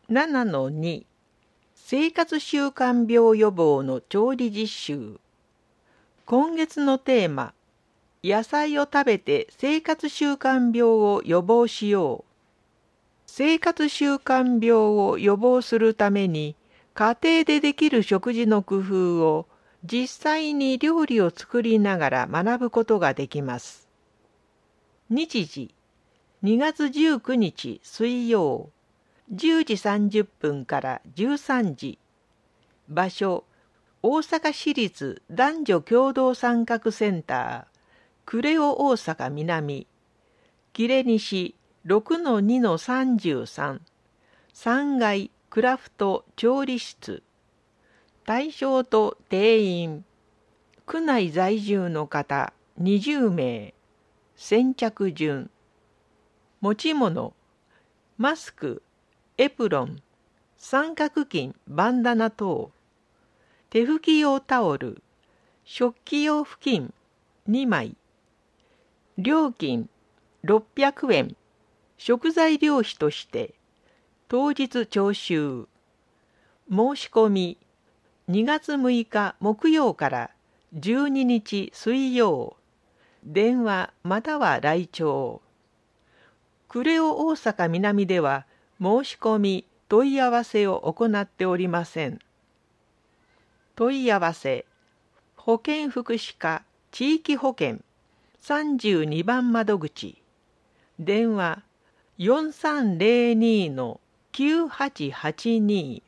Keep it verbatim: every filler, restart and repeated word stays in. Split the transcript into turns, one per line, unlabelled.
ななのに 生活習慣病予防の調理実習。今月のテーマ、野菜を食べて生活習慣病を予防しよう。生活習慣病を予防するために家庭でできる食事の工夫を実際に料理を作りながら学ぶことができます。日時、にがつじゅうくにち水曜、じゅうじさんじゅっぷんからじゅうさんじ。場所、大阪市立男女共同参画センター、クレオ大阪南、切れ西 ろくのにのさんじゅうさん、さんがいクラフト調理室。対象と定員、区内在住の方にじゅうめい、先着順。持ち物、マスク、エプロン、三角巾、バンダナ等。手拭き用タオル、食器用布巾にまい。料金ろっぴゃくえん。食材料費として当日徴収。申し込みにがつむいか木曜からじゅうににち水曜。電話または来庁。クレオ大阪南では申し込み問い合わせを行っておりません。問い合わせ、保健福祉課地域保健さんじゅうにばん窓口。電話よんさんぜろにのきゅうはちはちに。